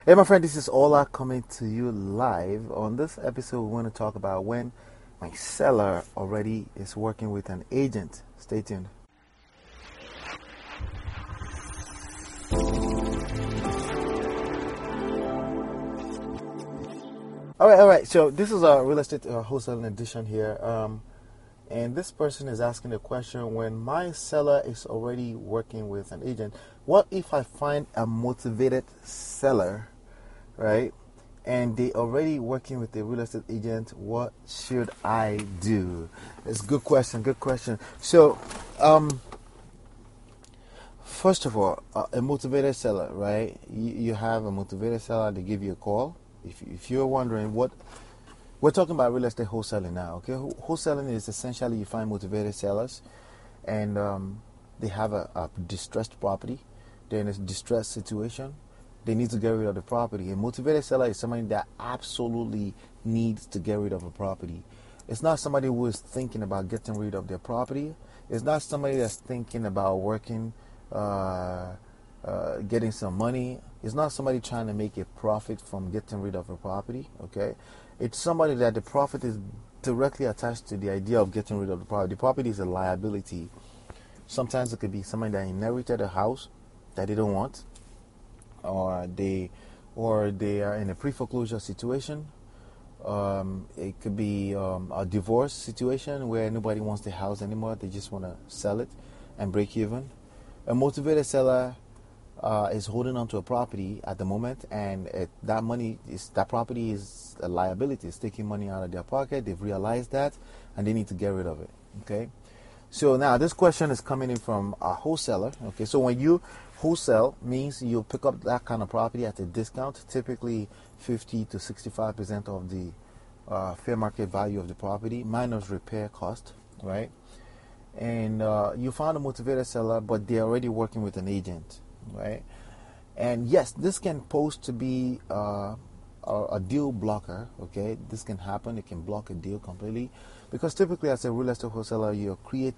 Hey, my friend, this is Ola coming to you live. On this episode, we want to talk about when my seller already is working with an agent. Stay tuned. All right. So this is a real estate wholesaling edition here. And this person is asking the question: when my seller is already working with an agent, what if I find a motivated seller, right? And they already working with a real estate agent? What should I do? It's a good question. Good question. So, first of all, a motivated seller, right? You have a motivated seller. They give you a call. If you're wondering what we're talking about, real estate wholesaling now. Okay, wholesaling is essentially you find motivated sellers, and they have a distressed property. They're in a distressed situation. They need to get rid of the property. A motivated seller is somebody that absolutely needs to get rid of a property. It's not somebody who is thinking about getting rid of their property. It's not somebody that's thinking about working, getting some money. It's not somebody trying to make a profit from getting rid of a property. Okay, it's somebody that the profit is directly attached to the idea of getting rid of the property. The property is a liability. Sometimes it could be somebody that inherited a house that they don't want, or they are in a pre-foreclosure situation. It could be a divorce situation where nobody wants the house anymore. They just want to sell it and break even. A motivated seller is holding on to a property at the moment, and that property is a liability. It's taking money out of their pocket. They've realized that, and they need to get rid of it. Okay. So now this question is coming in from a wholesaler. Okay, so when you wholesale means you pick up that kind of property at a discount, typically 50 to 65% of the fair market value of the property minus repair cost, right? And you found a motivated seller, but they're already working with an agent, right? And yes, this can pose to be a deal blocker. Okay, this can happen. It can block a deal completely, because typically as a real estate wholesaler, you're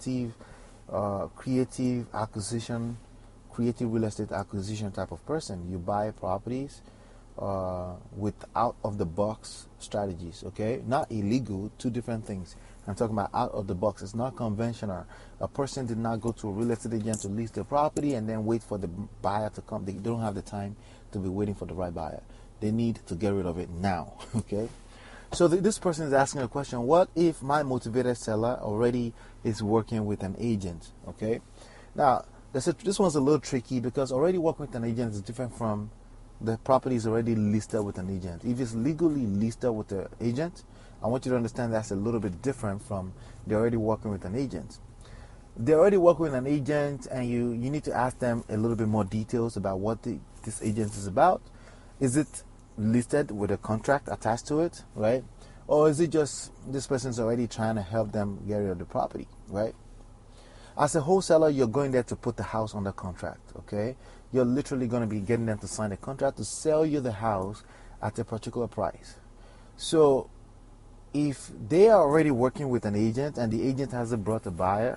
creative acquisition, creative real estate acquisition type of person. You buy properties with out of the box strategies. Okay, not illegal. Two different things. I'm talking about out of the box. It's not conventional. A person did not go to a real estate agent to lease the property and then wait for the buyer to come. They don't have the time to be waiting for the right buyer. They need to get rid of it now. Okay. So this person is asking a question: what if my motivated seller already is working with an agent? Okay. Now, this one's a little tricky because already working with an agent is different from the property is already listed with an agent. If it's legally listed with the agent, I want you to understand that's a little bit different from they're already working with an agent. They're already working with an agent, and you need to ask them a little bit more details about what this agent is about. Is it listed with a contract attached to it, right? Or is it just this person's already trying to help them get rid of the property, right? As a wholesaler, you're going there to put the house under contract, okay? You're literally going to be getting them to sign a contract to sell you the house at a particular price. So if they are already working with an agent and the agent hasn't brought a buyer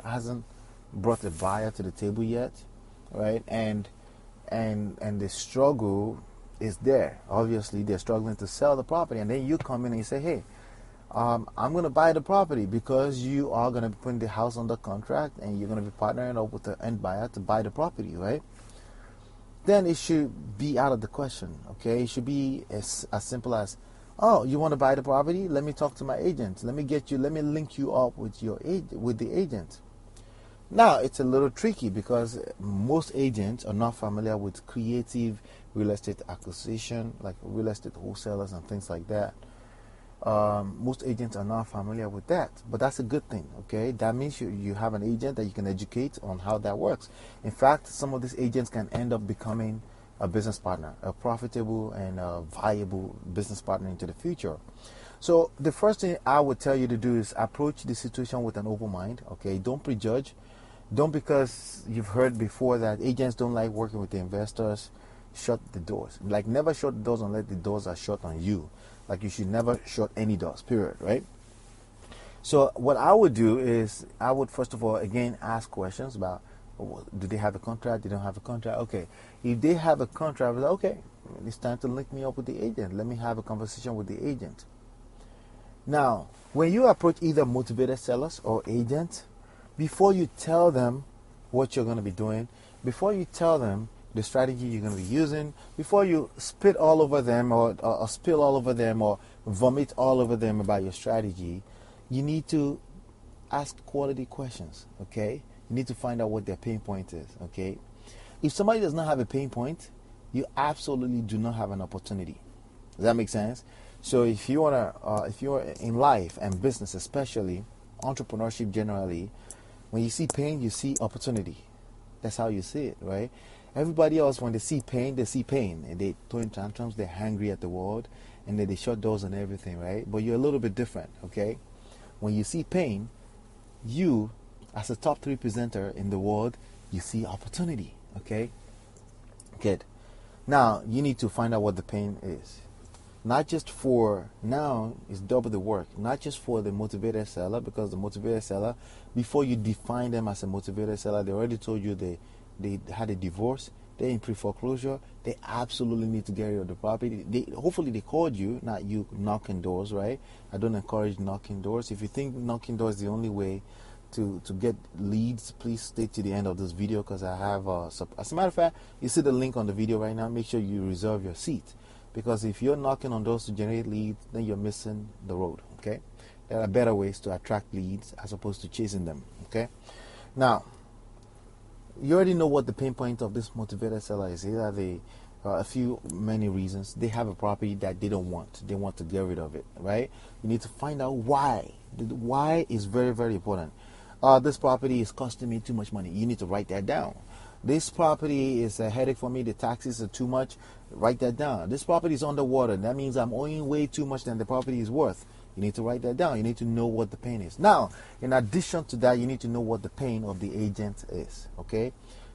to the table yet, right? And the struggle is there. Obviously, they're struggling to sell the property, and then you come in and you say, "Hey, I'm going to buy the property," because you are going to be putting the house under contract and you're going to be partnering up with the end buyer to buy the property, right? Then it should be out of the question, okay? It should be as simple as, "Oh, you want to buy the property? Let me talk to my agent. Let me link you up with with the agent." Now, it's a little tricky because most agents are not familiar with creative real estate acquisition, like real estate wholesalers and things like that. Most agents are not familiar with that, but that's a good thing, okay? That means you have an agent that you can educate on how that works. In fact, some of these agents can end up becoming a business partner, a profitable and a viable business partner into the future. So the first thing I would tell you to do is approach the situation with an open mind, okay? Don't prejudge. Don't, because you've heard before that agents don't like working with the investors, shut the doors. Like, never shut the doors unless the doors are shut on you. Like, you should never shut any doors, period, right? So what I would do is I would first of all, again, ask questions about, do they have a contract? They don't have a contract? Okay. If they have a contract, okay, it's time to link me up with the agent. Let me have a conversation with the agent. Now, when you approach either motivated sellers or agents, before you tell them what you're going to be doing, before you tell them the strategy you're going to be using, before you spit all over them or spill all over them or vomit all over them about your strategy, you need to ask quality questions, okay? You need to find out what their pain point is, okay? If somebody does not have a pain point, you absolutely do not have an opportunity. Does that make sense? So if you if you're in life and business, especially entrepreneurship generally, when you see pain, you see opportunity. That's how you see it, right? Everybody else, when they see pain, and they throw in tantrums, they're angry at the world, and then they shut doors and everything, right? But you're a little bit different, okay? When you see pain, you, as a top 3 presenter in the world, you see opportunity, okay? Good. Now, you need to find out what the pain is. Not just for, now it's double the work, not just for the motivated seller, because the motivated seller, before you define them as a motivated seller, they already told you they had a divorce, they're in pre-foreclosure, they absolutely need to get rid of the property. Hopefully they called you, not you knocking doors, right? I don't encourage knocking doors. If you think knocking doors is the only way to get leads, please stay to the end of this video, because I have, as a matter of fact, you see the link on the video right now, make sure you reserve your seat. Because if you're knocking on doors to generate leads, then you're missing the road, okay? There are better ways to attract leads as opposed to chasing them, okay? Now, you already know what the pain point of this motivated seller is. Either many reasons. They have a property that they don't want. They want to get rid of it, right? You need to find out why. The why is very, very important. This property is costing me too much money. You need to write that down. This property is a headache for me. The taxes are too much. Write that down. This property is underwater. That means I'm owing way too much than the property is worth. You need to write that down. You need to know what the pain is. Now, in addition to that, you need to know what the pain of the agent is, okay?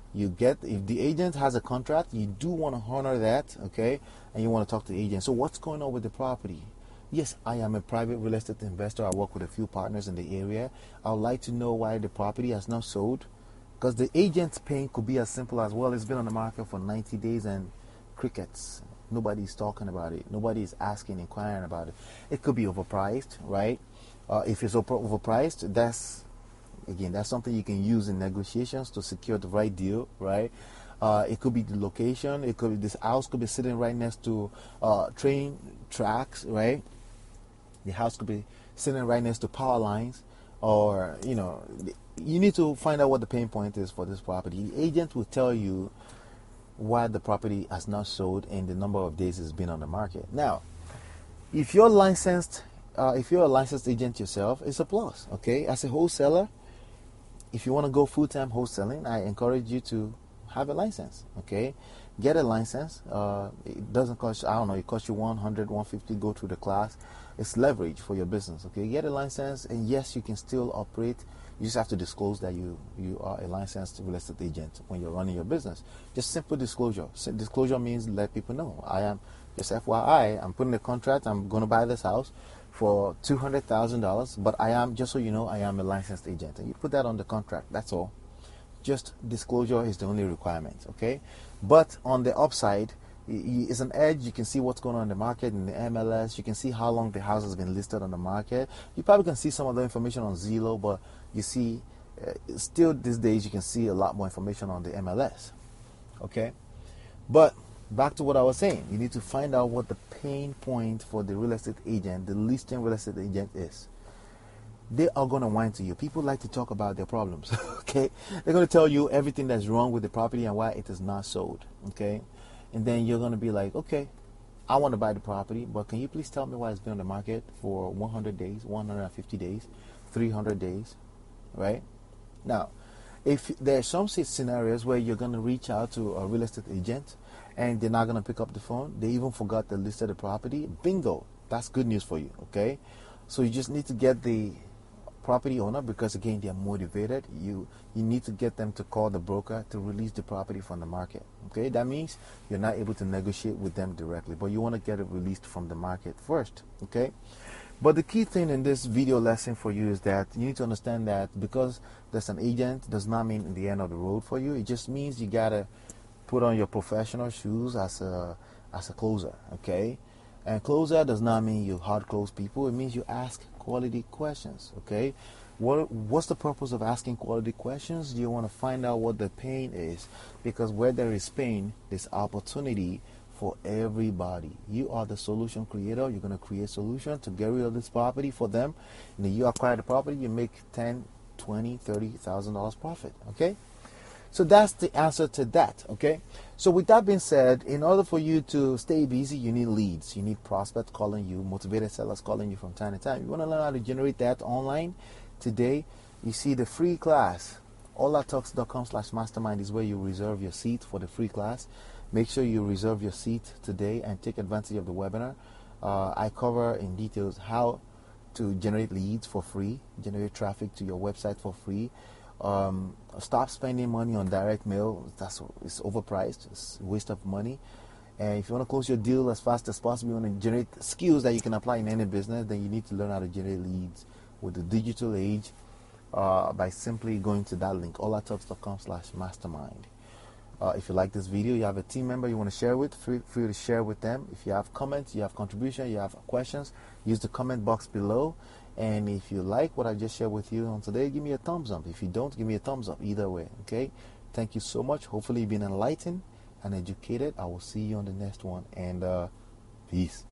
If the agent has a contract, you do want to honor that, okay? And you want to talk to the agent. So what's going on with the property? Yes, I am a private real estate investor. I work with a few partners in the area. I would like to know why the property has not sold. Because the agent's pain could be as simple as, well, it's been on the market for 90 days and crickets. Nobody's talking about it. Nobody's asking, inquiring about it. It could be overpriced, right? If it's overpriced, that's something you can use in negotiations to secure the right deal, right? It could be the location. It could be this house could be sitting right next to train tracks, right? The house could be sitting right next to power lines, or you need to find out what the pain point is for this property. The agent will tell you why the property has not sold and the number of days it's been on the market. Now, if you're licensed, if you're a licensed agent yourself, it's a plus, okay? As a wholesaler, if you want to go full-time wholesaling, I encourage you to have a license, okay? Get a license. It doesn't cost, I don't know, it costs you $100, $150, go through the class. It's leverage for your business, okay? Get a license, and yes, you can still operate. You just have to disclose that you are a licensed real estate agent when you're running your business. Just simple disclosure. Disclosure means let people know. I am, just FYI, I'm putting a contract, I'm going to buy this house for $200,000, but I am, just so you know, I am a licensed agent. And you put that on the contract, that's all. Just disclosure is the only requirement, okay? But on the upside, it's an edge. You can see what's going on in the market, in the MLS. You can see how long the house has been listed on the market. You probably can see some of the information on Zillow, but you see, still these days, you can see a lot more information on the MLS, okay? But back to what I was saying, you need to find out what the pain point for the real estate agent, the listing real estate agent is. They are going to whine to you. People like to talk about their problems, okay? They're going to tell you everything that's wrong with the property and why it is not sold, okay? And then you're going to be like, okay, I want to buy the property, but can you please tell me why it's been on the market for 100 days, 150 days, 300 days, right? Now, if there are some scenarios where you're going to reach out to a real estate agent and they're not going to pick up the phone, they even forgot to list the property, bingo, that's good news for you, okay? So you just need to get the property owner, because again, they're motivated. You need to get them to call the broker to release the property from the market, okay? That means you're not able to negotiate with them directly, but you want to get it released from the market first, okay? But the key thing in this video lesson for you is that you need to understand that because there's an agent does not mean in the end of the road for you. It just means you gotta put on your professional shoes as a as a closer, okay? And closer does not mean you hard close people. It means you ask quality questions, okay? What's the purpose of asking quality questions? You want to find out what the pain is, because where there is pain, there's opportunity for everybody. You are the solution creator. You're going to create solution to get rid of this property for them. And then you acquire the property, you make 10, 20, 30,000 dollars profit, okay? So that's the answer to that, okay? So with that being said, in order for you to stay busy, you need leads. You need prospects calling you, motivated sellers calling you from time to time. You want to learn how to generate that online today? You see the free class, olatalks.com/mastermind is where you reserve your seat for the free class. Make sure you reserve your seat today and take advantage of the webinar. I cover in details how to generate leads for free, generate traffic to your website for free. Stop spending money on direct mail. It's overpriced. It's a waste of money. And if you want to close your deal as fast as possible, you want to generate skills that you can apply in any business, then you need to learn how to generate leads with the digital age by simply going to that link, olatalks.com/mastermind. If you like this video, you have a team member you want to share with, feel free to share with them. If you have comments, you have contribution, you have questions, use the comment box below. And if you like what I just shared with you on today, give me a thumbs up. If you don't, give me a thumbs up. Either way, okay? Thank you so much. Hopefully you've been enlightened and educated. I will see you on the next one. And peace.